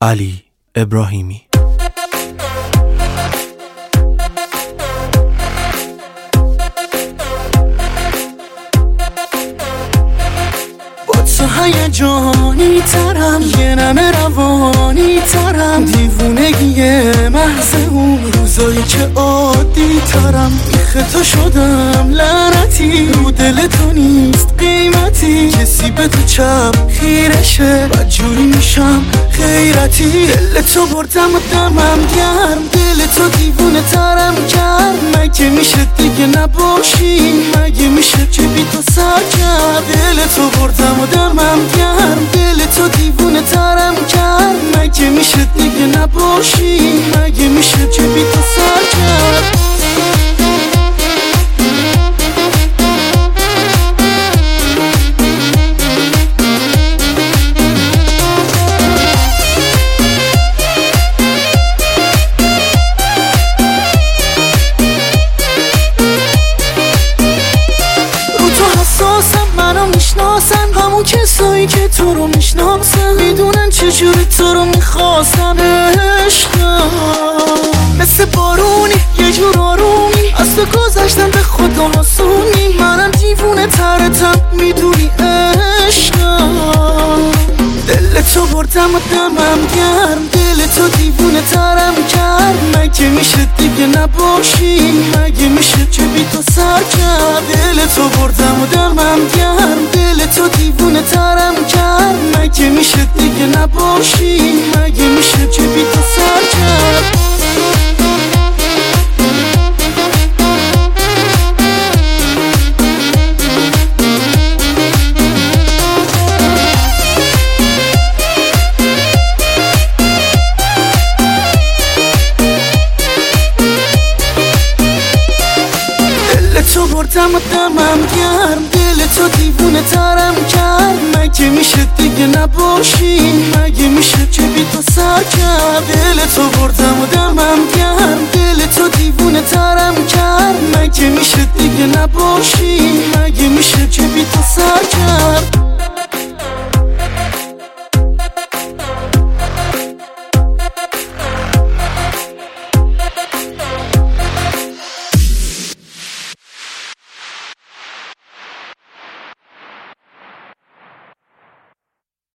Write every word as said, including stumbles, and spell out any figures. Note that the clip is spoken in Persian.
علی ابراهیمی. تو هیجانی ترم، یه نمه روانی ترم، دیوونگی محض اون روزایی که عادی ترم. بیخه تو شدم لعنتی، رو دل تو نیست قیمتی، کسی به تو چپ خیرشه بدجوری میشم خیرتی. دل تو بردم و دمم گرم، دل تو دیوونه ترم کرد. مگه میشه دیگه نباشی، مگه میشه که بی تو سر کرد. دل تو بردم و دمم گرم، دل تو دیوونه ترم کرد. مگه میشه دیگه نباشی، مگه میشه که بی تو سر کرد. منو میشناسن همون کسایی که تو رو میشناسن، میدونن چجوری تو رو میخواستم. عشقم مثل بارونی یه جور آرومی از تو گذشتم، به خدا آسونی. منم دیوونه ترتم میدونی عشقم. دل تو بردم و دمم گرم، دل تو دیوونه ترم کرد. مگه میشه دیگه نباشی، مگه میشه که بی تو سر کرد. دل تو بردم و دمم گرم، دل تو دیوونه ترم کرد. مگه میشه دیگه نباشی، مگه میشه که بی تو سر کرد. تو بردم و دمم گرم، دل تو دیوونه ترم کرد. مگه میشه دیگه نباشی، مگه میشه که بی تو سر کرد. دل تو بردم و دمم گرم، دل تو دیوونه ترم کرد. مگه میشه دیگه نباشی،